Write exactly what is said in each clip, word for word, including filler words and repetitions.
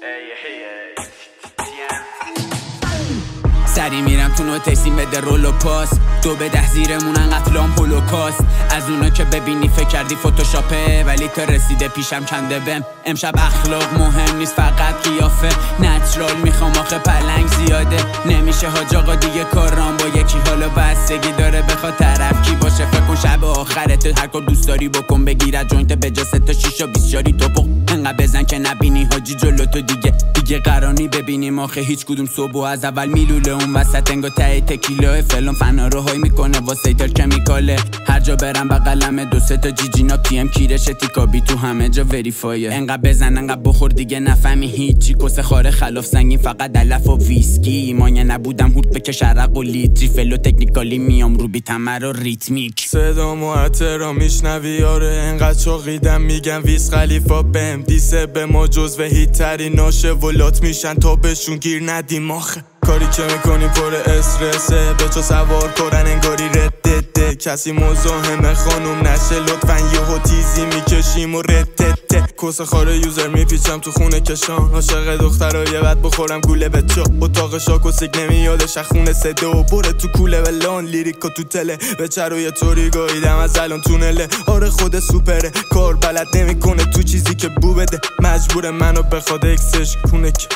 سری میرم تو نوتیسیم بده رول و پاس دو به ده زیرمونن قتلام هولوکاست از اونا که ببینی فکر کردی فتوشاپه ولی تا رسیده پیشم کنده بم امشب اخلاق مهم نیست فقط قیافه نچرال میخوام آخه پلنگ زیاده نمیشه حاج آقا دیگه کارام با یکی حالا بستگی داره بخواد طرف کی باشه فکر کن شب آخرت هر کار دوست داری بکن بگیر از جوینت به جا سه تا شیشا بیست جاری توپق انقدر بزن که نبینی حاجی جلو تو دیگه دیگه قرانی ببینیم آخه هیچ کدوم صبح از اول میلوله اون وسط انگا ته تکیلا فلان فنا رو های میکنه واسه تر کمیکاله هر جا برم بغلم دو سه تا جی جی نا پی ام کیرش تیکابی تو همه جا وریفایه انقدر بزن انقدر بخور دیگه نفهمی هیچی کس خاره خلاف سنگین فقط دلف و ویسکی مانیه نبودم هورت بکش عرق و لیتری فلو تکنیکالی میام رو بیتمر و ریتمیک صدام و اعترا میشنوی آره انقدر چاقیدم میگم ویس خلیفا بهم دیسه به ما جز و هیتری ناشه ولات میشن تا بهشون گیر ندیم آخه کاری که میکنی پر استرسه به تو سوار کرن انگاری ردده کسی مزاحم خانوم نشه لطفا یهو تیزی میکشیم و ردده کس خاره یوزر میپیچم تو خونه کشان عاشق دخترای بعد بخورم گوله به چا اتاق شاک و سیگ نمیادش خونه سده و بره تو کوله ولان لیریکا تو تله به چروی طوری گاییدم از الان تونله آره خود سوپره کار بلد نمیکنه تو چیزی که بو بده مجبور منو بخواد اکسش کنه که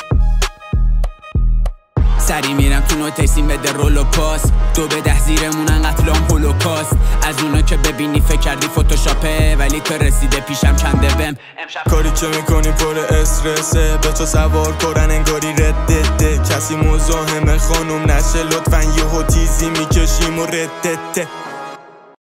سری میرم تو نوتیسیم بده رول و پاس دو به ده زیرمونن قتلام هولوکاست از اونا که ببینی فکر کردی فتوشاپه ولی تا رسیده پیشم کنده بم کاری که میکنی پر استرسه به تو سوار کرن انگاری ردده کسی مزاحم خانوم نشه لطفا یهو تیزی میکشیم و ردده